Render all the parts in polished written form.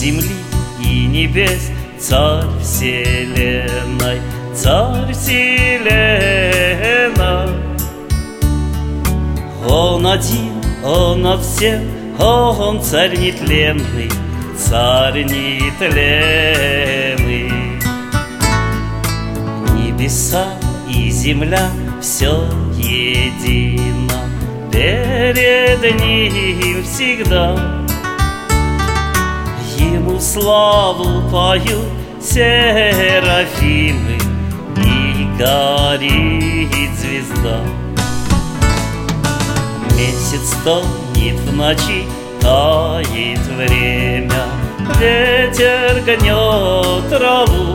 земли и небес, царь вселенной, царь вселенной. Он один, он над всем, он царь нетленный, царь нетленный. Небеса и земля все едино перед ним всегда. Ему славу поют серафимы, и горит звезда. Месяц тонет в ночи, тает время, ветер гнет траву,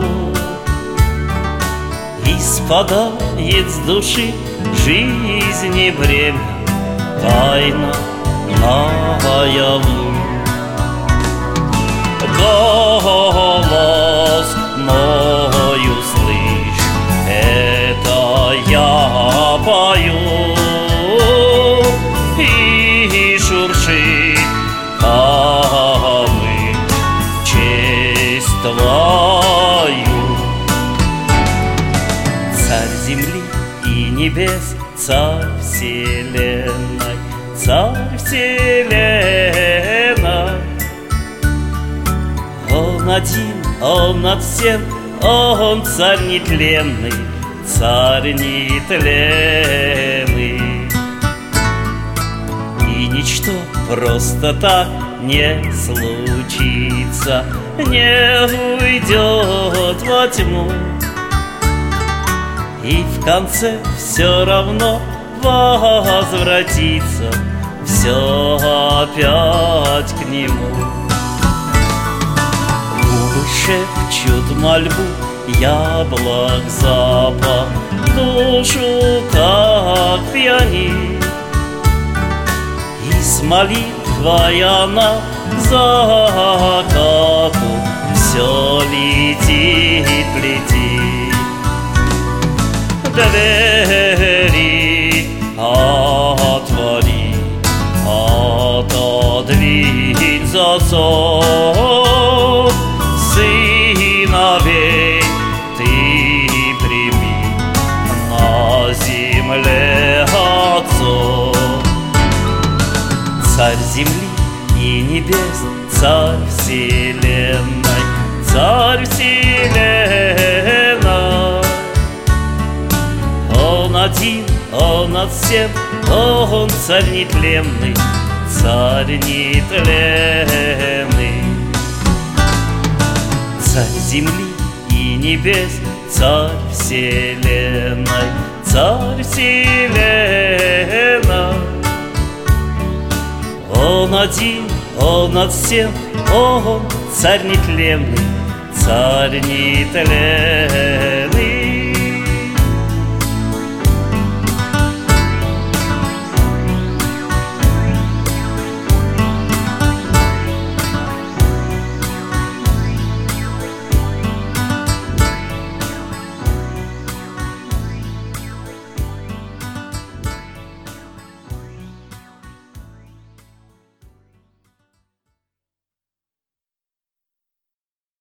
и спадает с души жизни бремя, тайна наяву. Голос мой услышь, это я пою, и шуршит камыш честь твою. Царь земли и небес, царь вселенной, царь вселенной. Он один, он над всем, он царь нетленный, царь нетленный. И ничто просто так не случится, не уйдет во тьму, и в конце все равно возвратится все опять к нему. Шепчут мольбу, яблок запах, душу как пьянит, и с молитвой она закату все летит, летит. Двери отвори, отодвинь засов, сыновей ты прими на земле отцов. Царь земли и небес, царь вселенной, царь вселенной. Он один, он над всем, он царь нетленный, царь нетленный. Царь земли и небес, царь вселенной, царь вселенной. Он один, он над всем, он царь нетленный, царь нетленный.